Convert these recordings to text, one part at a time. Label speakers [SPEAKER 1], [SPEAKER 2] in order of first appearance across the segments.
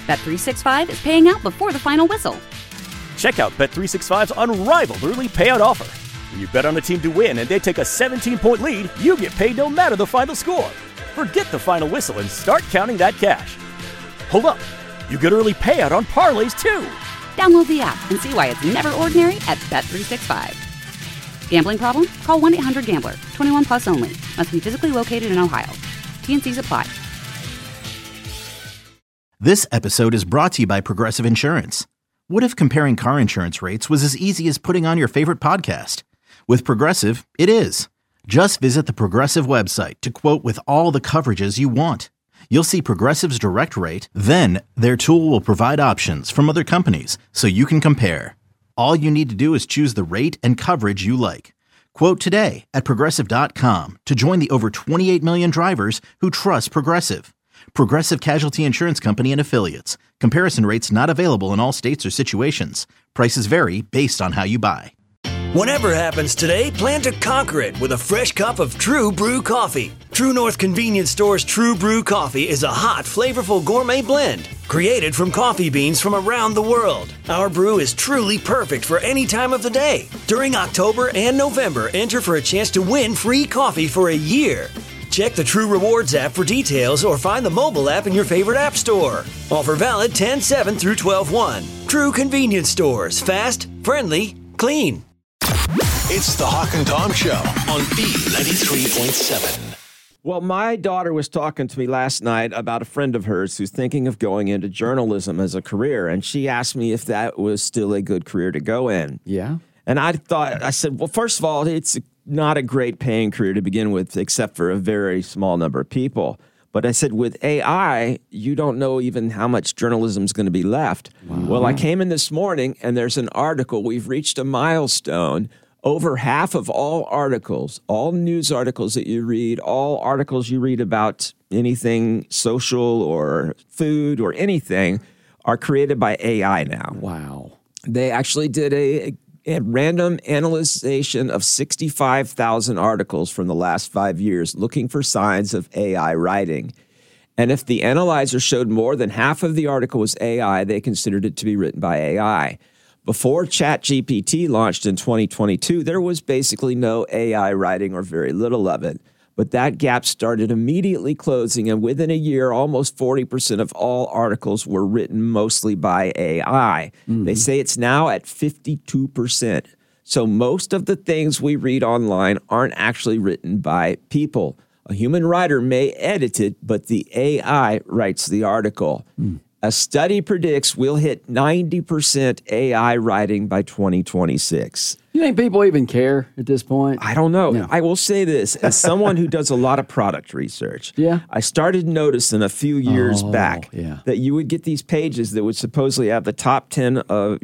[SPEAKER 1] Bet365 is paying out before the final whistle.
[SPEAKER 2] Check out Bet365's unrivaled early payout offer. When you bet on a team to win and they take a 17-point lead, you get paid no matter the final score. Forget the final whistle and start counting that cash. Hold up. You get early payout on parlays, too.
[SPEAKER 1] Download the app and see why it's never ordinary at Bet365. Gambling problem? Call 1-800-GAMBLER. 21 plus only. Must be physically located in Ohio. T&Cs apply.
[SPEAKER 3] This episode is brought to you by Progressive Insurance. What if comparing car insurance rates was as easy as putting on your favorite podcast? With Progressive, it is. Just visit the Progressive website to quote with all the coverages you want. You'll see Progressive's direct rate, then their tool will provide options from other companies so you can compare. All you need to do is choose the rate and coverage you like. Quote today at Progressive.com to join the over 28 million drivers who trust Progressive. Progressive Casualty Insurance Company and Affiliates. Comparison rates not available in all states or situations. Prices vary based on how you buy.
[SPEAKER 4] Whatever happens today, plan to conquer it with a fresh cup of True Brew coffee. True North Convenience Store's True Brew coffee is a hot, flavorful gourmet blend created from coffee beans from around the world. Our brew is truly perfect for any time of the day. During October and November, enter for a chance to win free coffee for a year. Check the True Rewards app for details or find the mobile app in your favorite app store. Offer valid 10/7 through 12/1. True Convenience Stores. Fast, friendly, clean.
[SPEAKER 5] It's the Hawk and Tom Show on B93.7.
[SPEAKER 6] Well, my daughter was talking to me last night about a friend of hers who's thinking of going into journalism as a career, and she asked me if that was still a good career to go in.
[SPEAKER 7] Yeah.
[SPEAKER 6] And I said, well, first of all, it's not a great paying career to begin with, except for a very small number of people. But I said, with AI, you don't know even how much journalism is going to be left. Wow. Well, I came in this morning, and there's an article. We've reached a milestone. Over half of all articles, all news articles that you read, all articles you read about anything social or food or anything are created by AI now.
[SPEAKER 7] Wow.
[SPEAKER 6] They actually did a random analyzation of 65,000 articles from the last 5 years looking for signs of AI writing. And if the analyzer showed more than half of the article was AI, they considered it to be written by AI. Before ChatGPT launched in 2022, there was basically no AI writing or very little of it. But that gap started immediately closing, and within a year, almost 40% of all articles were written mostly by AI. Mm-hmm. They say it's now at 52%. So most of the things we read online aren't actually written by people. A human writer may edit it, but the AI writes the article. Mm. A study predicts we'll hit 90% AI writing by 2026.
[SPEAKER 7] You think people even care at this point?
[SPEAKER 6] I don't know.
[SPEAKER 7] No.
[SPEAKER 6] I will say this. As someone who does a lot of product research,
[SPEAKER 7] yeah,
[SPEAKER 6] I started noticing a few years back that you would get these pages that would supposedly have the top 10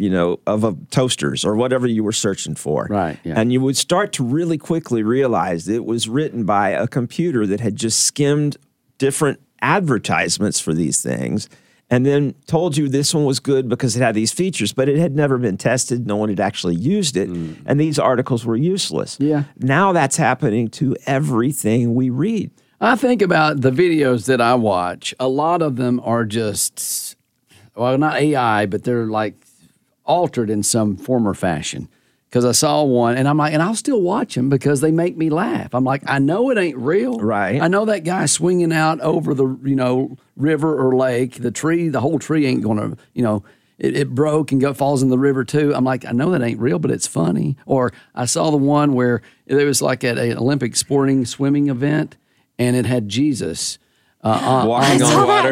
[SPEAKER 6] of toasters or whatever you were searching for.
[SPEAKER 7] Right. Yeah.
[SPEAKER 6] And you would start to really quickly realize it was written by a computer that had just skimmed different advertisements for these things and then told you this one was good because it had these features, but it had never been tested. No one had actually used it, and these articles were useless.
[SPEAKER 7] Yeah.
[SPEAKER 6] Now that's happening to everything we read.
[SPEAKER 7] I think about the videos that I watch. A lot of them are just, well, not AI, but they're like altered in some form or fashion. Because I saw one, and I'm like, and I'll still watch them because they make me laugh. I'm like, I know it ain't real.
[SPEAKER 6] Right.
[SPEAKER 7] I know that guy swinging out over the, river or lake, the whole tree ain't going to, it broke and falls in the river too. I'm like, I know that ain't real, but it's funny. Or I saw the one where it was like at an Olympic swimming event, and it had Jesus
[SPEAKER 6] walking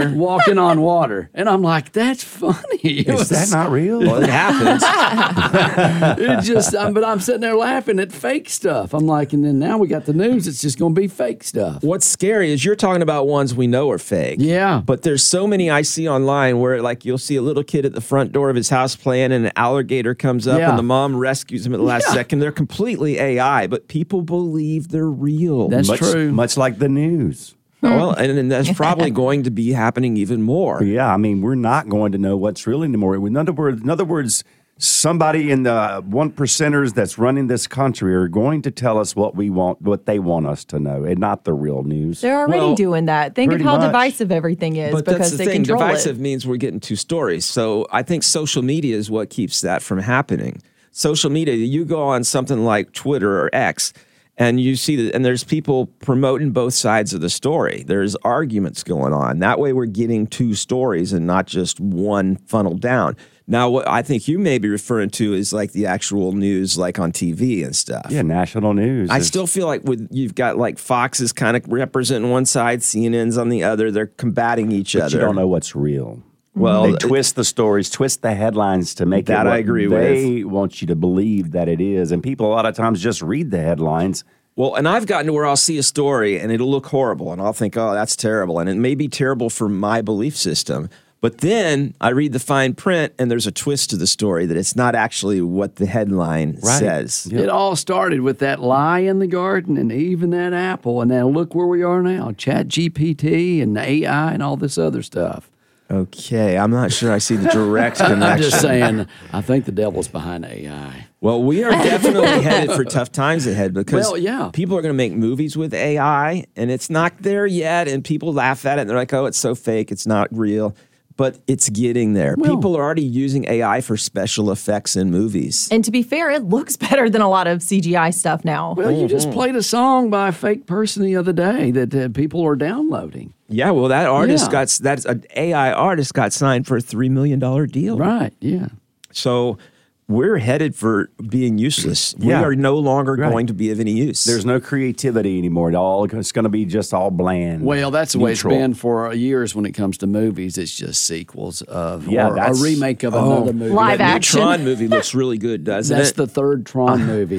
[SPEAKER 7] on water. And I'm like, that's funny.
[SPEAKER 8] Is that not real?
[SPEAKER 6] Well, it happens.
[SPEAKER 7] But I'm sitting there laughing at fake stuff. I'm like, and then now we got the news. It's just going to be fake stuff.
[SPEAKER 6] What's scary is you're talking about ones we know are fake.
[SPEAKER 7] Yeah.
[SPEAKER 6] But there's so many I see online where like you'll see a little kid at the front door of his house playing and an alligator comes up and the mom rescues him at the last second. They're completely AI, but people believe they're real.
[SPEAKER 7] That's true.
[SPEAKER 8] Much like the news.
[SPEAKER 6] Well, and that's probably going to be happening even more.
[SPEAKER 8] Yeah, I mean, we're not going to know what's real anymore. In other words, somebody in the 1%ers that's running this country are going to tell us what we want, what they want us to know, and not the real news.
[SPEAKER 9] They're already doing that. Think of
[SPEAKER 8] pretty
[SPEAKER 9] how
[SPEAKER 8] much.
[SPEAKER 9] divisive everything is
[SPEAKER 6] But
[SPEAKER 9] because
[SPEAKER 6] that's the
[SPEAKER 9] they
[SPEAKER 6] thing.
[SPEAKER 9] control
[SPEAKER 6] Divisive
[SPEAKER 9] it.
[SPEAKER 6] means we're getting two stories. So I think social media is what keeps that from happening. Social media, you go on something like Twitter or X, and you see that, and there's people promoting both sides of the story. There's arguments going on. That way we're getting two stories and not just one funneled down. Now, what I think you may be referring to is like the actual news, like on TV and stuff.
[SPEAKER 8] Yeah, national news.
[SPEAKER 6] I still feel like you've got like Fox is kind of representing one side, CNN's on the other. They're combating each
[SPEAKER 8] but
[SPEAKER 6] other.
[SPEAKER 8] you don't know what's real.
[SPEAKER 6] Well,
[SPEAKER 8] they twist the stories, twist the headlines to make
[SPEAKER 6] That
[SPEAKER 8] it what
[SPEAKER 6] I agree
[SPEAKER 8] they want you to believe that it is. And people a lot of times just read the headlines.
[SPEAKER 6] Well, and I've gotten to where I'll see a story and it'll look horrible and I'll think, oh, that's terrible. And it may be terrible for my belief system. But then I read the fine print and there's a twist to the story that it's not actually what the headline says.
[SPEAKER 7] It all started with that lie in the garden and even that apple. And now look where we are now. Chat GPT and AI and all this other stuff.
[SPEAKER 6] Okay, I'm not sure I see the direct connection.
[SPEAKER 7] I'm just saying, I think the devil's behind AI.
[SPEAKER 6] Well, we are definitely headed for tough times ahead because people are going to make movies with AI and it's not there yet. And people laugh at it and they're like, oh, it's so fake. It's not real. But it's getting there. People are already using AI for special effects in movies.
[SPEAKER 9] And to be fair, it looks better than a lot of CGI stuff now.
[SPEAKER 7] Well, you just played a song by a fake person the other day that people are downloading.
[SPEAKER 6] Yeah, well, that artist that's an AI artist got signed for a $3 million deal.
[SPEAKER 7] Right, yeah.
[SPEAKER 6] So we're headed for being useless. We are no longer going to be of any use.
[SPEAKER 8] There's no creativity anymore. It's going to be just all bland.
[SPEAKER 7] Well, that's the way it's
[SPEAKER 8] neutral.
[SPEAKER 7] been for years when it comes to movies. It's just sequels of or a
[SPEAKER 8] that's-
[SPEAKER 7] remake of another movie.
[SPEAKER 9] Live
[SPEAKER 6] that
[SPEAKER 9] action.
[SPEAKER 6] new Tron movie looks really good, doesn't
[SPEAKER 7] That's
[SPEAKER 6] it?
[SPEAKER 7] the third Tron movie.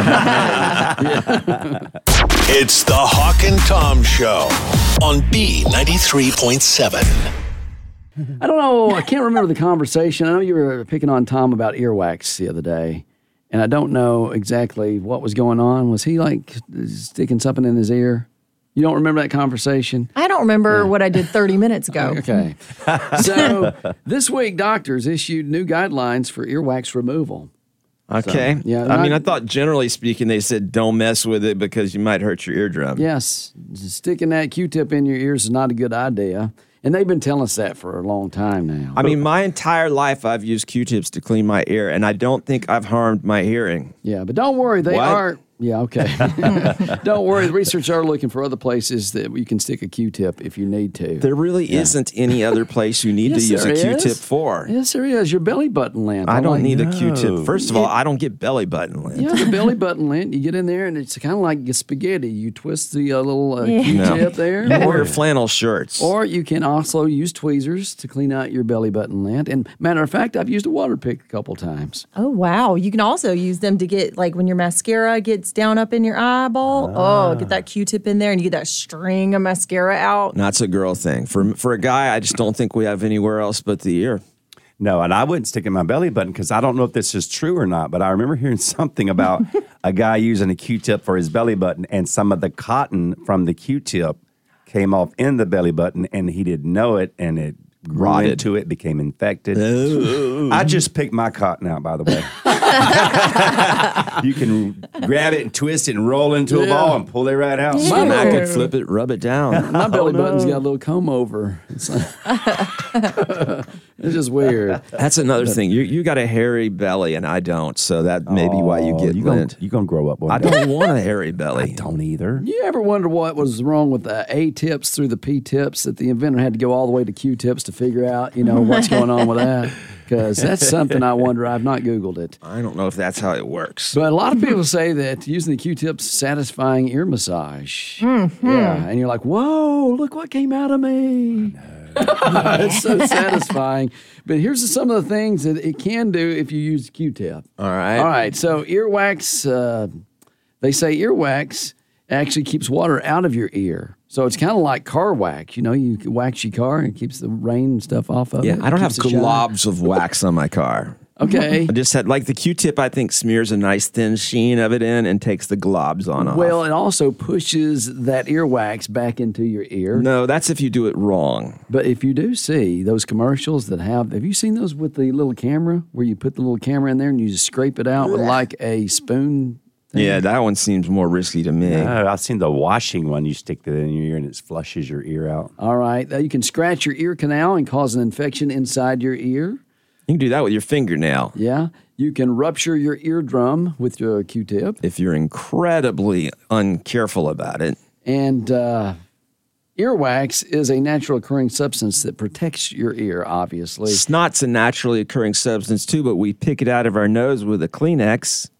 [SPEAKER 5] It's the Hawk and Tom Show on B93.7.
[SPEAKER 7] I don't know. I can't remember the conversation. I know you were picking on Tom about earwax the other day, and I don't know exactly what was going on. Was he like sticking something in his ear? You don't remember that conversation?
[SPEAKER 9] I don't remember what I did 30 minutes ago.
[SPEAKER 7] Okay. So this week, doctors issued new guidelines for earwax removal.
[SPEAKER 6] Okay.
[SPEAKER 7] So, yeah,
[SPEAKER 6] I mean, I thought generally speaking, they said don't mess with it because you might hurt your eardrum.
[SPEAKER 7] Yes, sticking that Q-tip in your ears is not a good idea. And they've been telling us that for a long time now.
[SPEAKER 6] I mean, my entire life I've used Q-tips to clean my ear, and I don't think I've harmed my hearing.
[SPEAKER 7] Yeah, but don't worry. They
[SPEAKER 6] What?
[SPEAKER 7] are... Yeah, okay. Don't worry. The researchers are looking for other places that you can stick a Q-tip if you need to.
[SPEAKER 6] There really isn't any other place you need to use a
[SPEAKER 7] there
[SPEAKER 6] Q-tip
[SPEAKER 7] is.
[SPEAKER 6] for.
[SPEAKER 7] Yes, there is. Your belly button lint.
[SPEAKER 6] I don't
[SPEAKER 7] like-
[SPEAKER 6] need a Q-tip. First of all, I don't get belly button lint.
[SPEAKER 7] Yeah, the belly button lint. You get in there, and it's kind of like spaghetti. You twist the little Q-tip there.
[SPEAKER 6] I wear flannel shirts.
[SPEAKER 7] Or you can also use tweezers to clean out your belly button lint. And matter of fact, I've used a water pick a couple times.
[SPEAKER 9] Oh, wow. You can also use them to get, like, when your mascara gets down up in your eyeball. Oh, get that Q-tip in there and you get that string of mascara out.
[SPEAKER 6] That's a girl thing. For a guy, I just don't think we have anywhere else but the ear.
[SPEAKER 8] No, and I wouldn't stick in my belly button because I don't know if this is true or not, but I remember hearing something about a guy using a Q-tip for his belly button and some of the cotton from the Q-tip came off in the belly button and he didn't know it and it grew
[SPEAKER 6] Rotted.
[SPEAKER 8] into it, became infected. I just picked my cotton out, by the way. You can grab it and twist it and roll into a ball and pull it right out.
[SPEAKER 6] And I could flip it, rub it down.
[SPEAKER 7] My belly button's got a little comb over. It's, it's just weird.
[SPEAKER 6] That's another thing. You got a hairy belly and I don't, so that may be why you get lint.
[SPEAKER 8] You're going to grow up one
[SPEAKER 6] I
[SPEAKER 8] day.
[SPEAKER 6] don't want a hairy belly.
[SPEAKER 8] I don't either.
[SPEAKER 7] You ever wonder what was wrong with the A-tips through the P-tips that the inventor had to go all the way to Q-tips to figure out, what's going on with that? Because that's something I wonder. I've not Googled it.
[SPEAKER 6] I don't know if that's how it works.
[SPEAKER 7] But a lot of people say that using the Q-tips is satisfying ear massage.
[SPEAKER 9] Mm-hmm.
[SPEAKER 7] Yeah, and you're like, whoa, look what came out of me. It's so satisfying. But here's some of the things that it can do if you use a Q-tip.
[SPEAKER 6] All right.
[SPEAKER 7] All right, so earwax, they say earwax actually keeps water out of your ear. So it's kind of like car wax. You can wax your car and it keeps the rain and stuff off of it.
[SPEAKER 6] Yeah, I don't have
[SPEAKER 7] Keeps it shiny.
[SPEAKER 6] globs of wax on my car.
[SPEAKER 7] Okay.
[SPEAKER 6] I just had like the Q-tip. I think smears a nice thin sheen of it in and takes the globs on off.
[SPEAKER 7] Well, it also pushes that earwax back into your ear.
[SPEAKER 6] No, that's if you do it wrong.
[SPEAKER 7] But if you do see those commercials that have you seen those with the little camera where you put the little camera in there and you just scrape it out with like a spoon?
[SPEAKER 6] Yeah, that one seems more risky to me.
[SPEAKER 8] I've seen the washing one. You stick that in your ear and it flushes your ear out.
[SPEAKER 7] All right. You can scratch your ear canal and cause an infection inside your ear.
[SPEAKER 6] You can do that with your fingernail.
[SPEAKER 7] Yeah. You can rupture your eardrum with your Q-tip.
[SPEAKER 6] If you're incredibly uncareful about it.
[SPEAKER 7] And earwax is a natural occurring substance that protects your ear, obviously.
[SPEAKER 6] Snot's a naturally occurring substance too, but we pick it out of our nose with a Kleenex.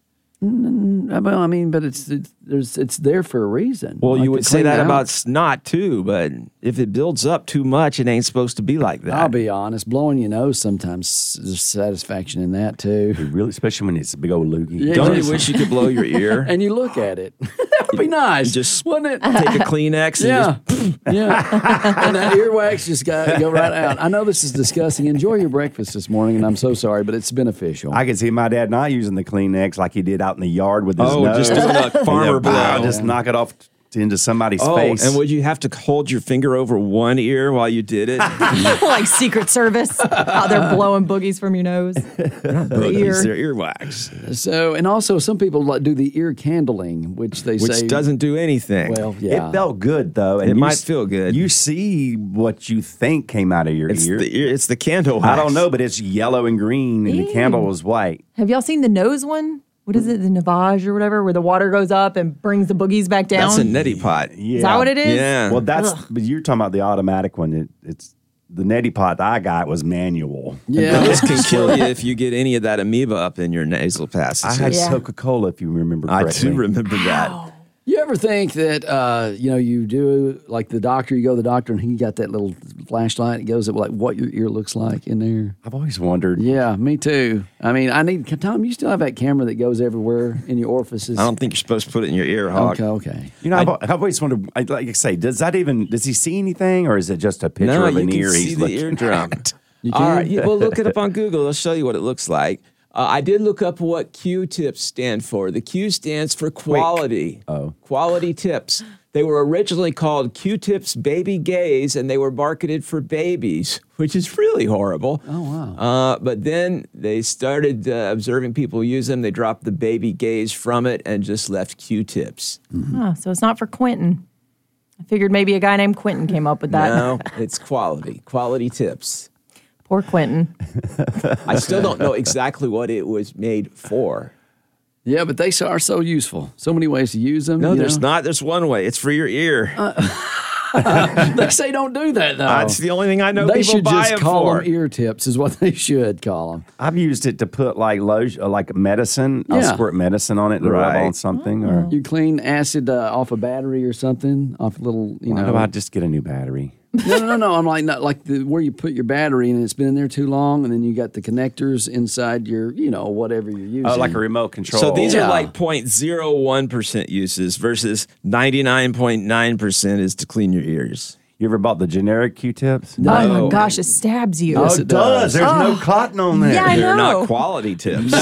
[SPEAKER 7] Well, I mean, but it's there for a reason.
[SPEAKER 6] Well,
[SPEAKER 7] Like
[SPEAKER 6] you
[SPEAKER 7] to
[SPEAKER 6] would say
[SPEAKER 7] clean
[SPEAKER 6] that
[SPEAKER 7] out.
[SPEAKER 6] about snot too, but if it builds up too much, it ain't supposed to be like that.
[SPEAKER 7] I'll be honest, blowing your nose sometimes there's satisfaction in that too.
[SPEAKER 8] Really, especially when it's a big old loogie.
[SPEAKER 7] Yeah,
[SPEAKER 6] Don't
[SPEAKER 7] just-
[SPEAKER 6] you wish you could blow your ear?
[SPEAKER 7] And you look at it. That would be nice.
[SPEAKER 6] Just
[SPEAKER 7] wouldn't it?
[SPEAKER 6] take a Kleenex and
[SPEAKER 7] Yeah, yeah. And that earwax just go right out. I know this is disgusting. Enjoy your breakfast this morning, and I'm so sorry, but it's beneficial.
[SPEAKER 8] I can see my dad not using the Kleenex like he did out in the yard with his
[SPEAKER 6] Oh,
[SPEAKER 8] nose.
[SPEAKER 6] just doing a farmer
[SPEAKER 8] And then,
[SPEAKER 6] blow.
[SPEAKER 8] Just knock it off into somebody's
[SPEAKER 6] Oh,
[SPEAKER 8] face.
[SPEAKER 6] and would you have to hold your finger over one ear while you did it?
[SPEAKER 9] Like Secret Service, out there blowing boogies from your nose.
[SPEAKER 6] Boogies, they're earwax.
[SPEAKER 7] So, and also some people do the ear candling, which they
[SPEAKER 6] Which
[SPEAKER 7] say
[SPEAKER 6] doesn't do anything.
[SPEAKER 7] Well, yeah.
[SPEAKER 8] It felt good though. And
[SPEAKER 6] It
[SPEAKER 8] you
[SPEAKER 6] might feel good.
[SPEAKER 8] You see what you think came out of your
[SPEAKER 6] It's
[SPEAKER 8] ear.
[SPEAKER 6] it's the candle wax.
[SPEAKER 8] I don't know, but it's yellow and green, and the candle was white.
[SPEAKER 9] Have y'all seen the nose one? What is it, the Navage or whatever, where the water goes up and brings the boogies back down?
[SPEAKER 6] That's a neti pot.
[SPEAKER 8] Yeah.
[SPEAKER 9] Is that what it is?
[SPEAKER 6] Yeah.
[SPEAKER 8] Well, that's
[SPEAKER 9] Ugh.
[SPEAKER 8] but you're talking about the automatic one. It's the neti pot I got was manual.
[SPEAKER 7] Yeah.
[SPEAKER 6] Those can kill you if you get any of that amoeba up in your nasal
[SPEAKER 8] I
[SPEAKER 6] passages.
[SPEAKER 8] had
[SPEAKER 9] Yeah.
[SPEAKER 8] Coca-Cola, if you remember
[SPEAKER 6] I
[SPEAKER 8] correctly.
[SPEAKER 6] do remember that.
[SPEAKER 7] You ever think that you do like the doctor? You go to the doctor and he got that little flashlight. It goes up like what your ear looks like in there.
[SPEAKER 8] I've always wondered.
[SPEAKER 7] Yeah, me too. I mean, Tom, you still have that camera that goes everywhere in your orifices.
[SPEAKER 6] I don't think you're supposed to put it in your ear, Hawk.
[SPEAKER 7] Okay.
[SPEAKER 8] You know, I've always wondered. Like I say, does he see anything, or is it just a picture
[SPEAKER 6] No,
[SPEAKER 8] of
[SPEAKER 6] you
[SPEAKER 8] an
[SPEAKER 6] can
[SPEAKER 8] ear
[SPEAKER 6] see
[SPEAKER 8] he's
[SPEAKER 6] the
[SPEAKER 8] looking
[SPEAKER 6] eardrum.
[SPEAKER 8] at?
[SPEAKER 6] All right, well, look it up on Google. I'll show you what it looks like. I did look up what Q-tips stand for. The Q stands for quality.
[SPEAKER 8] Oh.
[SPEAKER 6] Quality tips. They were originally called Q-tips Baby Gaze, and they were marketed for babies, which is really horrible.
[SPEAKER 7] Oh, wow.
[SPEAKER 6] But then they started observing people use them. They dropped the baby gaze from it and just left Q-tips.
[SPEAKER 9] Huh, so it's not for Quentin. I figured maybe a guy named Quentin came up with that.
[SPEAKER 6] No, it's quality. Quality tips.
[SPEAKER 9] Poor Quentin.
[SPEAKER 6] I still don't know exactly what it was made for.
[SPEAKER 7] Yeah, but they are so useful. So many ways to use them.
[SPEAKER 6] No,
[SPEAKER 7] you
[SPEAKER 6] there's
[SPEAKER 7] know?
[SPEAKER 6] not. There's one way. It's for your ear.
[SPEAKER 7] They say don't do that though.
[SPEAKER 6] That's the only thing I know
[SPEAKER 7] They
[SPEAKER 6] people
[SPEAKER 7] should
[SPEAKER 6] buy
[SPEAKER 7] just
[SPEAKER 6] it
[SPEAKER 7] call
[SPEAKER 6] for.
[SPEAKER 7] them ear tips, is what they should call them.
[SPEAKER 8] I've used it to put like lotion, like medicine. I'll
[SPEAKER 7] Yeah.
[SPEAKER 8] squirt medicine on it to rub
[SPEAKER 6] Right.
[SPEAKER 8] on something. Or
[SPEAKER 7] You clean acid off a battery or something, off a little,
[SPEAKER 8] why do I just get a new battery?
[SPEAKER 7] No. I'm like not like where you put your battery and it's been in there too long, and then you got the connectors inside your, whatever you're using.
[SPEAKER 8] Oh, like a remote control.
[SPEAKER 6] So these
[SPEAKER 7] Yeah.
[SPEAKER 6] are like 0.01% uses versus 99.9% is to clean your ears.
[SPEAKER 8] You ever bought the generic Q-tips?
[SPEAKER 9] Oh my gosh, it stabs you.
[SPEAKER 7] Yes, it does.
[SPEAKER 8] There's no cotton on there.
[SPEAKER 9] Yeah, I
[SPEAKER 6] They're
[SPEAKER 9] know.
[SPEAKER 6] not quality tips.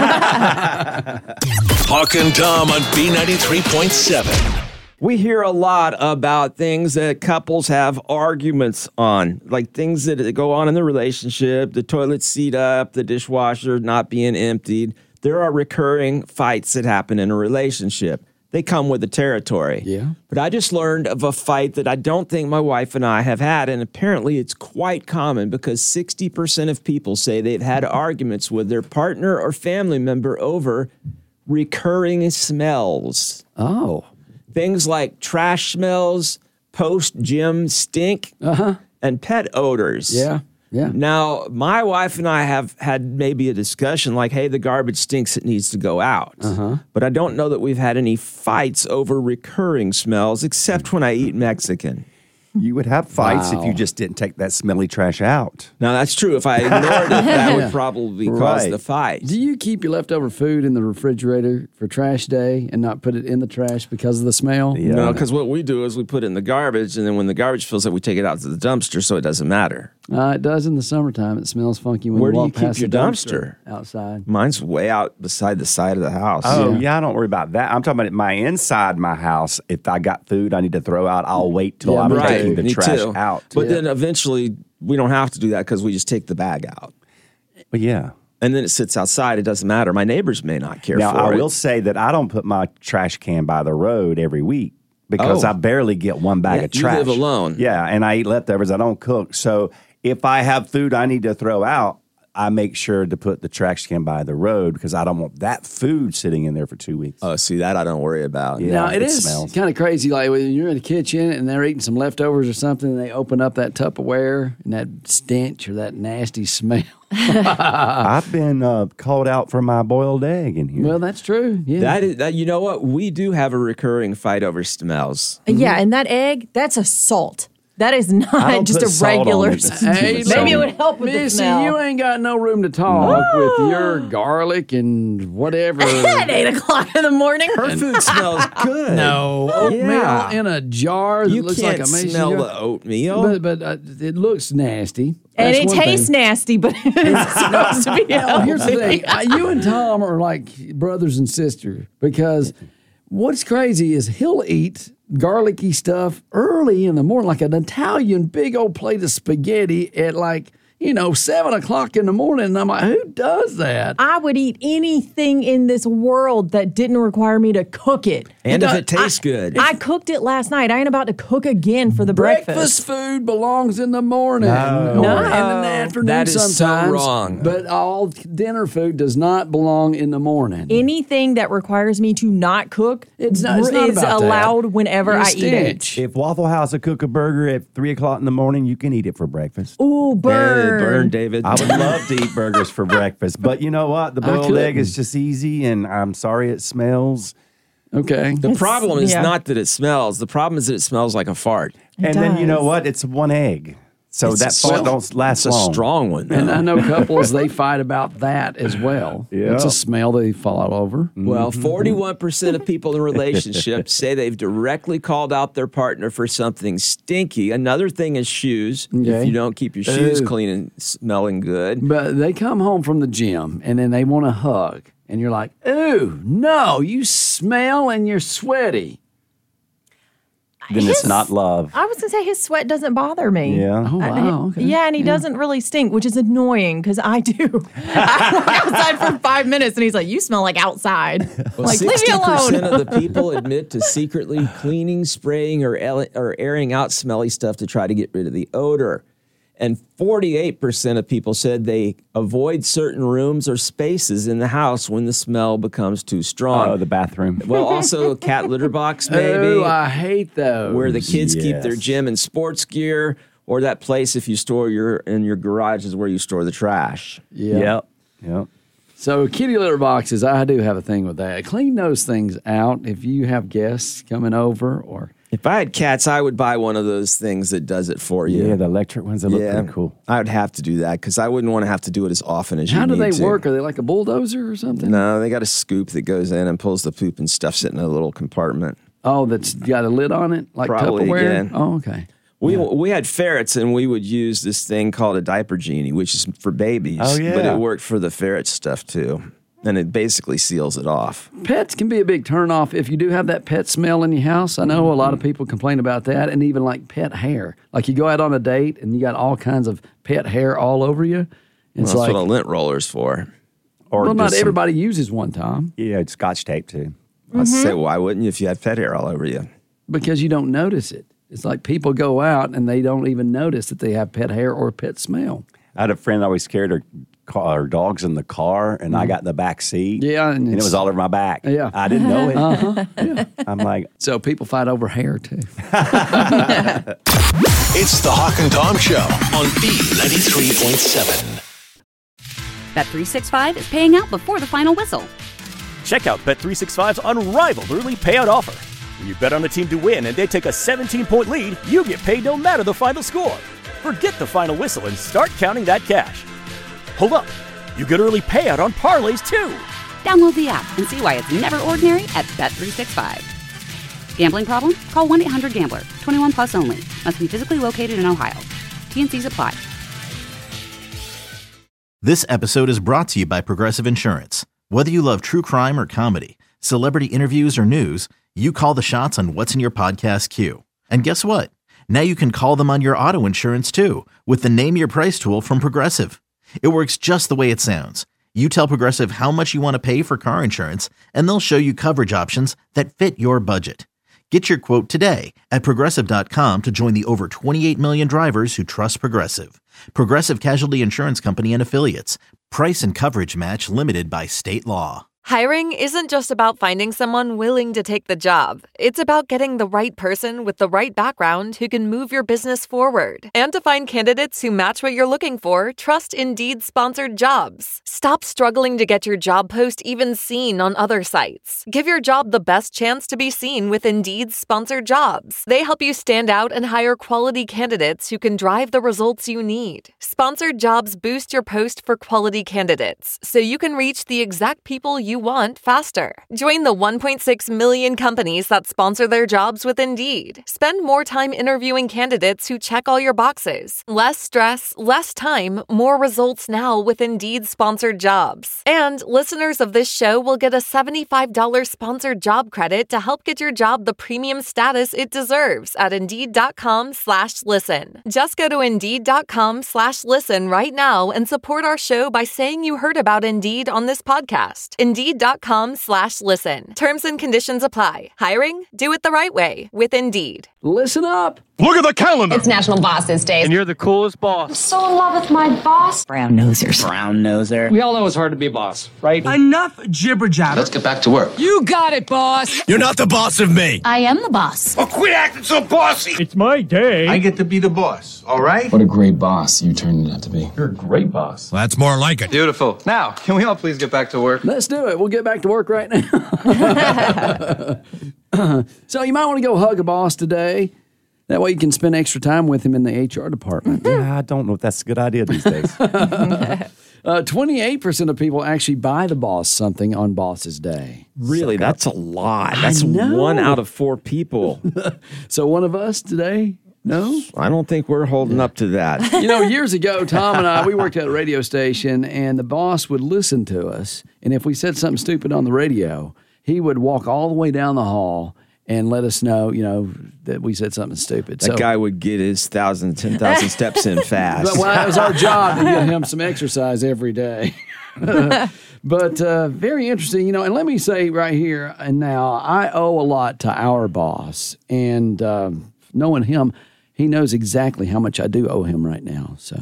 [SPEAKER 5] Hawk and Tom on B93.7.
[SPEAKER 6] We hear a lot about things that couples have arguments on, like things that go on in the relationship, the toilet seat up, the dishwasher not being emptied. There are recurring fights that happen in a relationship. They come with the territory.
[SPEAKER 7] Yeah.
[SPEAKER 6] But I just learned of a fight that I don't think my wife and I have had, and apparently it's quite common because 60% of people say they've had arguments with their partner or family member over recurring smells.
[SPEAKER 7] Oh.
[SPEAKER 6] Things like trash smells, post-gym stink, and pet odors.
[SPEAKER 7] Yeah. Yeah.
[SPEAKER 6] Now, my wife and I have had maybe a discussion like, hey, the garbage stinks, it needs to go out. But I don't know that we've had any fights over recurring smells, except when I eat Mexican.
[SPEAKER 8] You would have fights if
[SPEAKER 7] Wow.
[SPEAKER 8] you just didn't take that smelly trash out.
[SPEAKER 6] Now, that's true. If I ignored it, that would probably cause
[SPEAKER 8] Right.
[SPEAKER 6] the fight.
[SPEAKER 7] Do you keep your leftover food in the refrigerator for trash day and not put it in the trash because of the smell?
[SPEAKER 8] Yeah.
[SPEAKER 6] No, because what we do is we put it in the garbage, and then when the garbage fills up, we take it out to the dumpster, so it doesn't matter.
[SPEAKER 7] It does in the summertime. It smells funky when
[SPEAKER 6] Where
[SPEAKER 7] you
[SPEAKER 6] do you
[SPEAKER 7] walk
[SPEAKER 6] keep
[SPEAKER 7] past
[SPEAKER 6] your
[SPEAKER 7] the
[SPEAKER 6] dumpster?
[SPEAKER 7] outside.
[SPEAKER 6] Mine's way out beside the side of the house.
[SPEAKER 8] Oh, yeah, I don't worry about that. I'm talking about my inside my house. If I got food I need to throw out, I'll wait till
[SPEAKER 7] Yeah,
[SPEAKER 8] I'm
[SPEAKER 7] right.
[SPEAKER 8] taking the
[SPEAKER 6] Me
[SPEAKER 8] trash
[SPEAKER 6] too.
[SPEAKER 8] out.
[SPEAKER 6] But then eventually, we don't have to do that because we just take the bag out.
[SPEAKER 8] But yeah.
[SPEAKER 6] And then it sits outside. It doesn't matter. My neighbors may not care
[SPEAKER 8] Now,
[SPEAKER 6] for
[SPEAKER 8] I
[SPEAKER 6] it.
[SPEAKER 8] will say that I don't put my trash can by the road every week because
[SPEAKER 6] Oh.
[SPEAKER 8] I barely get one bag
[SPEAKER 6] Yeah,
[SPEAKER 8] of
[SPEAKER 6] you
[SPEAKER 8] trash.
[SPEAKER 6] live alone.
[SPEAKER 8] Yeah, and I eat leftovers. I don't cook. So if I have food I need to throw out, I make sure to put the trash can by the road because I don't want that food sitting in there for 2 weeks.
[SPEAKER 6] Oh, see, that I don't worry about.
[SPEAKER 8] Yeah.
[SPEAKER 7] Now, it is
[SPEAKER 8] smells.
[SPEAKER 7] kind of crazy. Like when you're in the kitchen and they're eating some leftovers or something, and they open up that Tupperware and that stench or that nasty smell.
[SPEAKER 8] I've been called out for my boiled egg in here.
[SPEAKER 7] Well, that's true. Yeah.
[SPEAKER 6] That you know what? We do have a recurring fight over smells.
[SPEAKER 9] Yeah, and that egg, that's a salt. That is
[SPEAKER 8] I
[SPEAKER 9] not
[SPEAKER 8] don't
[SPEAKER 9] just
[SPEAKER 8] put
[SPEAKER 9] a
[SPEAKER 8] salt on
[SPEAKER 9] regular
[SPEAKER 8] it.
[SPEAKER 9] salt.
[SPEAKER 7] Hey,
[SPEAKER 9] Maybe it
[SPEAKER 7] look,
[SPEAKER 9] would help with the
[SPEAKER 7] Missy,
[SPEAKER 9] smell.
[SPEAKER 7] you ain't got no room to talk with your garlic and whatever.
[SPEAKER 9] At 8 o'clock in the morning.
[SPEAKER 6] Her food smells good.
[SPEAKER 7] No, oatmeal
[SPEAKER 6] Yeah.
[SPEAKER 7] in a jar that
[SPEAKER 6] You
[SPEAKER 7] looks
[SPEAKER 6] can't
[SPEAKER 7] like a mason
[SPEAKER 6] smell
[SPEAKER 7] jar.
[SPEAKER 6] the oatmeal.
[SPEAKER 7] But it looks nasty.
[SPEAKER 9] And
[SPEAKER 7] That's
[SPEAKER 9] it
[SPEAKER 7] one
[SPEAKER 9] tastes
[SPEAKER 7] thing.
[SPEAKER 9] nasty, but it's supposed to be
[SPEAKER 7] Oh, here's the
[SPEAKER 9] healthy.
[SPEAKER 7] thing. You and Tom are like brothers and sisters because what's crazy is he'll eat garlicky stuff early in the morning, like an Italian big old plate of spaghetti at 7 o'clock in the morning. And I'm like, who does that?
[SPEAKER 9] I would eat anything in this world that didn't require me to cook it.
[SPEAKER 6] And if it tastes good.
[SPEAKER 9] I cooked it last night. I ain't about to cook again for the
[SPEAKER 7] Breakfast food belongs in the morning
[SPEAKER 8] No.
[SPEAKER 7] or in the afternoon
[SPEAKER 6] That is so
[SPEAKER 7] sometimes.
[SPEAKER 6] wrong.
[SPEAKER 7] But all dinner food does not belong in the morning.
[SPEAKER 9] Anything that requires me to not cook
[SPEAKER 7] It's not
[SPEAKER 9] is
[SPEAKER 7] about that.
[SPEAKER 9] allowed whenever
[SPEAKER 7] You
[SPEAKER 9] I eat it.
[SPEAKER 7] stench.
[SPEAKER 8] If Waffle House will cook a burger at 3 o'clock in the morning, you can eat it for breakfast.
[SPEAKER 9] Ooh, burn.
[SPEAKER 6] David.
[SPEAKER 8] I would love to eat burgers for breakfast, but you know what? The boiled egg is just easy, and I'm sorry it smells.
[SPEAKER 7] Okay.
[SPEAKER 6] The problem is
[SPEAKER 9] yeah.
[SPEAKER 6] not that it smells. The problem is that it smells like a fart.
[SPEAKER 8] And then you know
[SPEAKER 9] does.
[SPEAKER 8] what? It's one egg, so
[SPEAKER 6] It's
[SPEAKER 8] that
[SPEAKER 6] a
[SPEAKER 8] fart
[SPEAKER 6] smell.
[SPEAKER 8] don't last
[SPEAKER 6] It's a
[SPEAKER 8] long.
[SPEAKER 6] strong one.
[SPEAKER 7] And I know couples, they fight about that as well.
[SPEAKER 8] Yeah.
[SPEAKER 7] It's a smell they fall all over.
[SPEAKER 6] Well, 41% of people in relationships say they've directly called out their partner for something stinky. Another thing is shoes.
[SPEAKER 7] Okay.
[SPEAKER 6] If you don't keep your shoes
[SPEAKER 7] Ooh.
[SPEAKER 6] clean and smelling good.
[SPEAKER 7] But they come home from the gym and then they want a hug. And you're like, ooh, no, you smell and you're sweaty.
[SPEAKER 8] Then it's not love.
[SPEAKER 9] I was going to say his sweat doesn't bother me.
[SPEAKER 8] Yeah.
[SPEAKER 7] Oh, wow. Okay.
[SPEAKER 9] Yeah, and he doesn't really stink, which is annoying because I do. I walk outside for 5 minutes and he's like, you smell like outside.
[SPEAKER 6] Well,
[SPEAKER 9] like, leave me
[SPEAKER 6] 60%
[SPEAKER 9] alone.
[SPEAKER 6] of the people admit to secretly cleaning, spraying, or airing out smelly stuff to try to get rid of the odor. And 48% of people said they avoid certain rooms or spaces in the house when the smell becomes too strong.
[SPEAKER 8] Oh, the bathroom.
[SPEAKER 6] Well, also a cat litter box, maybe,
[SPEAKER 7] Oh, I hate those.
[SPEAKER 6] where the kids keep their
[SPEAKER 8] Yes.
[SPEAKER 6] gym and sports gear, or that place if you store in your garage is where you store the trash.
[SPEAKER 7] Yeah.
[SPEAKER 8] Yep.
[SPEAKER 7] So kitty litter boxes, I do have a thing with that. Clean those things out if you have guests coming over or...
[SPEAKER 6] If I had cats, I would buy one of those things that does it for you.
[SPEAKER 8] Yeah, the electric ones that look pretty cool.
[SPEAKER 6] I would have to do that because I wouldn't want to have to do it as often as you
[SPEAKER 7] How do
[SPEAKER 6] need
[SPEAKER 7] they
[SPEAKER 6] to.
[SPEAKER 7] work? Are they like a bulldozer or something?
[SPEAKER 6] No, they got a scoop that goes in and pulls the poop and stuff sitting in a little compartment.
[SPEAKER 7] Oh, that's got a lid on it? Like
[SPEAKER 6] Probably,
[SPEAKER 7] Tupperware?
[SPEAKER 6] yeah.
[SPEAKER 7] Oh, okay.
[SPEAKER 6] We had ferrets and we would use this thing called a diaper genie, which is for babies.
[SPEAKER 8] Oh, yeah.
[SPEAKER 6] But it worked for the ferret stuff too. And it basically seals it off.
[SPEAKER 7] Pets can be a big turnoff if you do have that pet smell in your house. I know a lot of people complain about that, and even like pet hair. Like you go out on a date and you got all kinds of pet hair all over you.
[SPEAKER 6] Well,
[SPEAKER 7] It's
[SPEAKER 6] that's
[SPEAKER 7] like,
[SPEAKER 6] what a lint roller's for.
[SPEAKER 8] Or
[SPEAKER 7] well, not
[SPEAKER 8] just some-
[SPEAKER 7] everybody uses one, Tom,
[SPEAKER 8] Yeah, it's Scotch tape too.
[SPEAKER 6] I say, why wouldn't you if you had pet hair all over you?
[SPEAKER 7] because you don't notice it. It's like people go out and they don't even notice that they have pet hair or pet smell.
[SPEAKER 8] I had a friend always scared her dogs in the car, and I got in the back seat.
[SPEAKER 7] Yeah, and
[SPEAKER 8] and it
[SPEAKER 7] it's-
[SPEAKER 8] was all over my back.
[SPEAKER 7] Yeah.
[SPEAKER 8] I didn't know it. I'm like,
[SPEAKER 7] So people fight over hair too.
[SPEAKER 5] It's the Hawk and Tom Show on B93.7.
[SPEAKER 1] Bet365 is paying out before the final whistle.
[SPEAKER 2] Check out Bet365's unrivaled early payout offer. When you bet on the team to win and they take a 17-point lead, you get paid no matter the final score. Forget the final whistle and start counting that cash. Hold up. You get early payout on parlays, too.
[SPEAKER 1] Download the app and see why it's never ordinary at Bet365. Gambling problem? Call 1-800-GAMBLER. 21 plus only. Must be physically located in Ohio. T&Cs apply.
[SPEAKER 3] This episode is brought to you by Progressive Insurance. Whether you love true crime or comedy, celebrity interviews or news, you call the shots on what's in your podcast queue. And guess what? Now you can call them on your auto insurance too with the Name Your Price tool from Progressive. It works just the way it sounds. You tell Progressive how much you want to pay for car insurance, and they'll show you coverage options that fit your budget. Get your quote today at Progressive.com to join the over 28 million drivers who trust Progressive. Progressive Casualty Insurance Company and Affiliates. Price and coverage match limited by state law.
[SPEAKER 10] Hiring isn't just about finding someone willing to take the job. It's about getting the right person with the right background who can move your business forward. And to find candidates who match what you're looking for, trust Indeed-sponsored jobs. Stop struggling to get your job post even seen on other sites. Give your job the best chance to be seen with Indeed-sponsored jobs. They help you stand out and hire quality candidates who can drive the results you need. Sponsored jobs boost your post for quality candidates, so you can reach the exact people you want faster. Join the 1.6 million companies that sponsor their jobs with Indeed. Spend more time interviewing candidates who check all your boxes. Less stress, less time, more results now with Indeed-sponsored jobs. And listeners of this show will get a $75 sponsored job credit to help get your job the premium status it deserves at Indeed.com/listen. Just go to Indeed.com/listen right now and support our show by saying you heard about Indeed on this podcast. Indeed.com/listen. Terms and conditions apply. Hiring? Do it the right way with Indeed.
[SPEAKER 7] Listen up.
[SPEAKER 11] Look at the calendar.
[SPEAKER 12] It's National Bosses Day.
[SPEAKER 11] And you're the coolest boss.
[SPEAKER 12] I'm so in love with my boss.
[SPEAKER 13] Brown nosers. Brown noser.
[SPEAKER 14] We all know it's hard to be a boss, right?
[SPEAKER 15] Enough jibber jabber.
[SPEAKER 16] Let's get back to work.
[SPEAKER 15] You got it, boss.
[SPEAKER 5] You're not the boss of me.
[SPEAKER 12] I am the boss.
[SPEAKER 11] Well, quit acting so bossy.
[SPEAKER 15] It's my day.
[SPEAKER 16] I get to be the boss, all right?
[SPEAKER 17] What a great boss you turned out to be.
[SPEAKER 16] You're a great boss.
[SPEAKER 5] Well, that's more like it.
[SPEAKER 16] Beautiful. Now, can we all please get back to work?
[SPEAKER 7] Let's do it. We'll get back to work right now. So you might want to go hug a boss today. That way you can spend extra time with him in the HR department.
[SPEAKER 8] Yeah, I don't know if that's a good idea these days.
[SPEAKER 7] 28% of people actually buy the boss something on Boss's Day.
[SPEAKER 6] Really? That's a lot. That's 1 out of 4 people.
[SPEAKER 7] So one of us today? No?
[SPEAKER 6] I don't think we're holding up to that.
[SPEAKER 7] You know, years ago, Tom and I, we worked at a radio station, and the boss would listen to us. And if we said something stupid on the radio, he would walk all the way down the hall and let us know, that we said something stupid.
[SPEAKER 6] That guy would get his 10,000 steps in fast.
[SPEAKER 7] But it was our job to get him some exercise every day. But very interesting, and let me say right here and now, I owe a lot to our boss. And knowing him, he knows exactly how much I do owe him right now. So,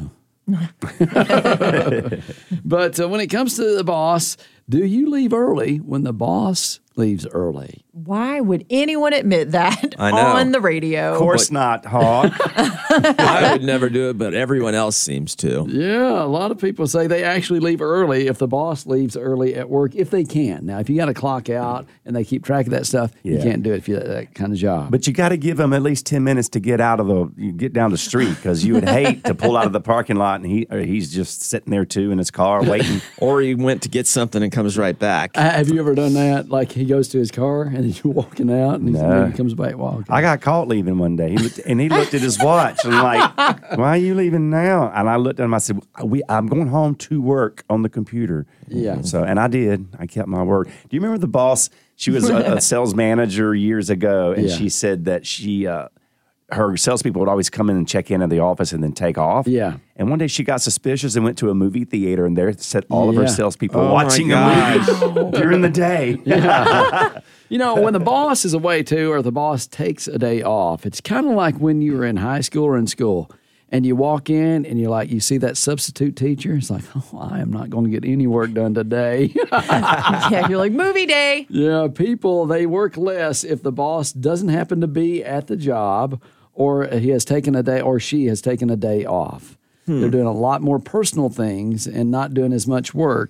[SPEAKER 7] but when it comes to the boss, do you leave early when the boss leaves early?
[SPEAKER 9] Why would anyone admit that on the radio?
[SPEAKER 8] Of course not, Hawk.
[SPEAKER 6] I would never do it, but everyone else seems to.
[SPEAKER 7] Yeah, a lot of people say they actually leave early if the boss leaves early at work, if they can. Now, if you got to clock out and they keep track of that stuff, you can't do it if you have that kind of job.
[SPEAKER 8] But you got to give them at least 10 minutes to get get down the street, because you would hate to pull out of the parking lot and he's just sitting there too in his car waiting.
[SPEAKER 6] Or he went to get something and comes right back.
[SPEAKER 7] Have you ever done that? Like he goes to his car and then you're walking out and he comes back walking.
[SPEAKER 8] I got caught leaving one day. He looked at his watch and like, why are you leaving now? And I looked at him. I said, I'm going home to work on the computer.
[SPEAKER 7] Yeah.
[SPEAKER 8] So, and I did. I kept my word. Do you remember the boss? She was a sales manager years ago, and she said that her salespeople would always come in and check in at the office and then take off.
[SPEAKER 7] Yeah.
[SPEAKER 8] And one day she got suspicious and went to a movie theater, and there sat all of her salespeople watching a movie during the day.
[SPEAKER 7] Yeah. When the boss is away too, or the boss takes a day off, it's kind of like when you were in high school or in school. And you walk in and you see that substitute teacher. It's like, I am not going to get any work done today.
[SPEAKER 9] Yeah, you're like, movie day.
[SPEAKER 7] Yeah, people, they work less if the boss doesn't happen to be at the job, or he has taken a day, or she has taken a day off. They're doing a lot more personal things and not doing as much work.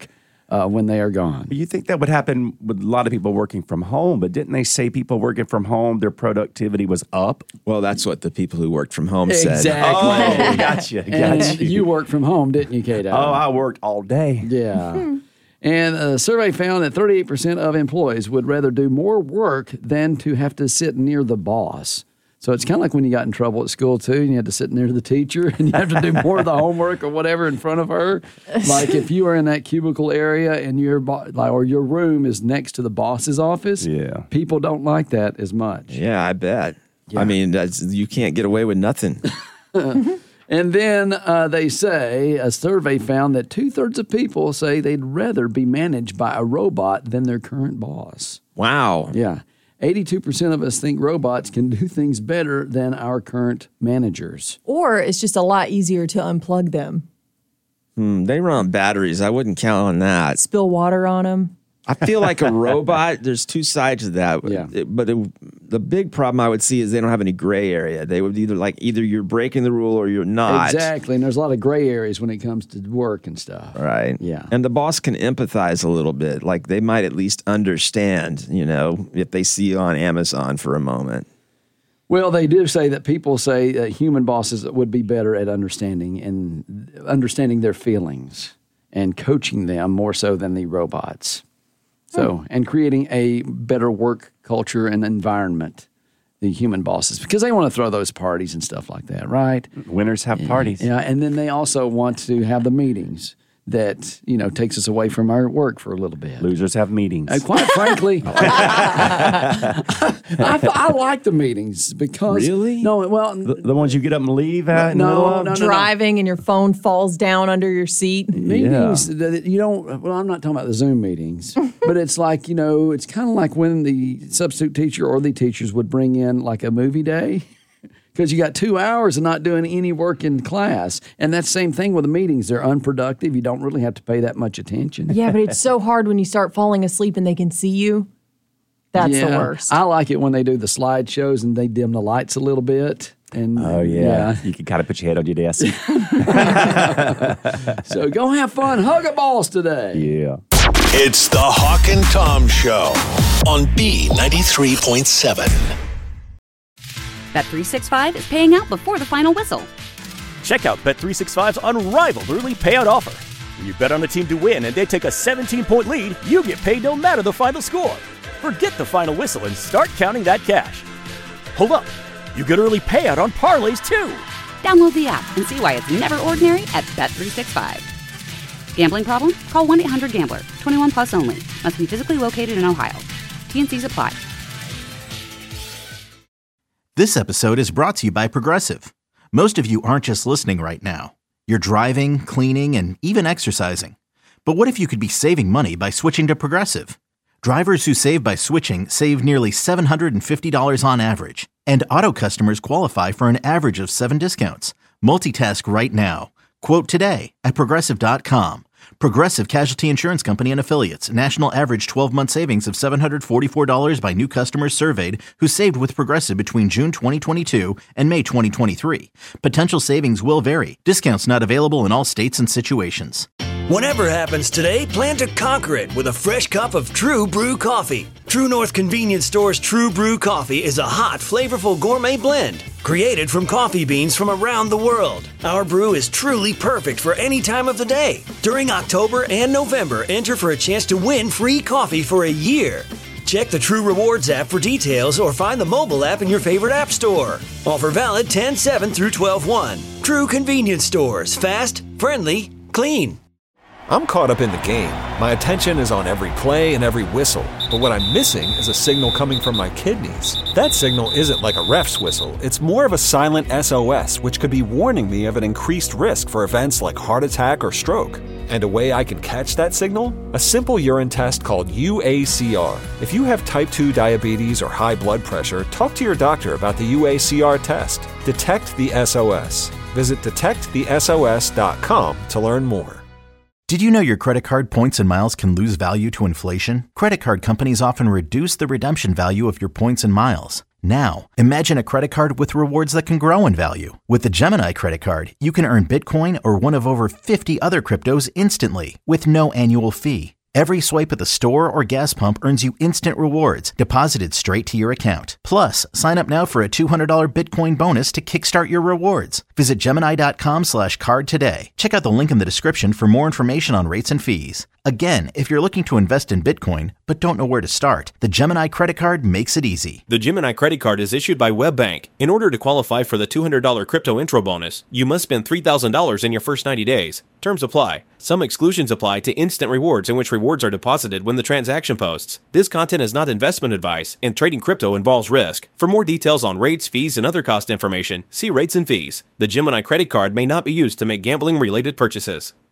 [SPEAKER 7] when they are gone.
[SPEAKER 8] You think that would happen with a lot of people working from home, but didn't they say people working from home, their productivity was up?
[SPEAKER 6] Well, that's what the people who worked from home said.
[SPEAKER 7] Exactly.
[SPEAKER 8] Oh, gotcha.
[SPEAKER 7] And you worked from home, didn't you, Kato?
[SPEAKER 8] Oh, I worked all day.
[SPEAKER 7] Yeah. And a survey found that 38% of employees would rather do more work than to have to sit near the boss. So it's kind of like when you got in trouble at school, too, and you had to sit near the teacher and you have to do more of the homework or whatever in front of her. Like if you are in that cubicle area and your room is next to the boss's office, people don't like that as much.
[SPEAKER 6] Yeah, I bet. Yeah. I mean, you can't get away with nothing.
[SPEAKER 7] And then they say a survey found that 2/3 of people say they'd rather be managed by a robot than their current boss.
[SPEAKER 6] Wow.
[SPEAKER 7] Yeah. 82% of us think robots can do things better than our current managers.
[SPEAKER 9] Or it's just a lot easier to unplug them.
[SPEAKER 6] They run on batteries. I wouldn't count on that.
[SPEAKER 9] Spill water on them.
[SPEAKER 6] I feel like a robot, there's two sides to that.
[SPEAKER 7] Yeah.
[SPEAKER 6] But the big problem I would see is they don't have any gray area. They would either you're breaking the rule or you're not.
[SPEAKER 7] Exactly. And there's a lot of gray areas when it comes to work and stuff.
[SPEAKER 6] Right.
[SPEAKER 7] Yeah.
[SPEAKER 6] And the boss can empathize a little bit. Like they might at least understand, if they see you on Amazon for a moment.
[SPEAKER 7] Well, they do say that people say that human bosses would be better at understanding their feelings and coaching them more so than the robots. So, and creating a better work culture and environment, the human bosses, because they want to throw those parties and stuff like that, right?
[SPEAKER 8] Winners have parties.
[SPEAKER 7] Yeah, and then they also want to have the meetings that, takes us away from our work for a little bit.
[SPEAKER 8] Losers have meetings.
[SPEAKER 7] Quite frankly, I like the meetings because...
[SPEAKER 6] Really?
[SPEAKER 7] No, well...
[SPEAKER 8] The ones you get up and leave at?
[SPEAKER 7] No.
[SPEAKER 9] Driving and your phone falls down under your seat.
[SPEAKER 7] Meetings that you don't... Well, I'm not talking about the Zoom meetings, but it's like, it's kind of like when the substitute teacher or the teachers would bring in like a movie day. Because you got 2 hours of not doing any work in class. And that's the same thing with the meetings. They're unproductive. You don't really have to pay that much attention.
[SPEAKER 9] Yeah, but it's so hard when you start falling asleep and they can see you. That's the worst.
[SPEAKER 7] I like it when they do the slideshows and they dim the lights a little bit. And
[SPEAKER 8] you can kind of put your head on your desk.
[SPEAKER 7] So go have fun. Hug a boss today.
[SPEAKER 8] Yeah.
[SPEAKER 5] It's the Hawk and Tom Show on B93.7.
[SPEAKER 1] Bet365 is paying out before the final whistle.
[SPEAKER 2] Check out Bet365's unrivaled early payout offer. When you bet on a team to win and they take a 17-point lead, you get paid no matter the final score. Forget the final whistle and start counting that cash. Hold up. You get early payout on parlays, too.
[SPEAKER 1] Download the app and see why it's never ordinary at Bet365. Gambling problem? Call 1-800-GAMBLER. 21 plus only. Must be physically located in Ohio. T&Cs apply.
[SPEAKER 3] This episode is brought to you by Progressive. Most of you aren't just listening right now. You're driving, cleaning, and even exercising. But what if you could be saving money by switching to Progressive? Drivers who save by switching save nearly $750 on average. And auto customers qualify for an average of 7 discounts. Multitask right now. Quote today at Progressive.com. Progressive Casualty Insurance Company and Affiliates. National average 12-month savings of $744 by new customers surveyed who saved with Progressive between June 2022 and May 2023. Potential savings will vary. Discounts not available in all states and situations.
[SPEAKER 4] Whatever happens today, plan to conquer it with a fresh cup of True Brew coffee. True North Convenience Store's True Brew coffee is a hot, flavorful gourmet blend created from coffee beans from around the world. Our brew is truly perfect for any time of the day. During October and November, enter for a chance to win free coffee for a year. Check the True Rewards app for details or find the mobile app in your favorite app store. Offer valid 10/7 through 12/1. True Convenience Stores. Fast, friendly, clean.
[SPEAKER 18] I'm caught up in the game. My attention is on every play and every whistle. But what I'm missing is a signal coming from my kidneys. That signal isn't like a ref's whistle. It's more of a silent SOS, which could be warning me of an increased risk for events like heart attack or stroke. And a way I can catch that signal? A simple urine test called UACR. If you have type 2 diabetes or high blood pressure, talk to your doctor about the UACR test. Detect the SOS. Visit detectthesos.com to learn more.
[SPEAKER 3] Did you know your credit card points and miles can lose value to inflation? Credit card companies often reduce the redemption value of your points and miles. Now, imagine a credit card with rewards that can grow in value. With the Gemini credit card, you can earn Bitcoin or one of over 50 other cryptos instantly with no annual fee. Every swipe at the store or gas pump earns you instant rewards deposited straight to your account. Plus, sign up now for a $200 Bitcoin bonus to kickstart your rewards. Visit Gemini.com/card today. Check out the link in the description for more information on rates and fees. Again, if you're looking to invest in Bitcoin but don't know where to start, the Gemini credit card makes it easy.
[SPEAKER 19] The Gemini credit card is issued by WebBank. In order to qualify for the $200 crypto intro bonus, you must spend $3,000 in your first 90 days. Terms apply. Some exclusions apply to instant rewards in which rewards are deposited when the transaction posts. This content is not investment advice, and trading crypto involves risk. For more details on rates, fees, and other cost information, see rates and fees. The Gemini credit card may not be used to make gambling-related purchases.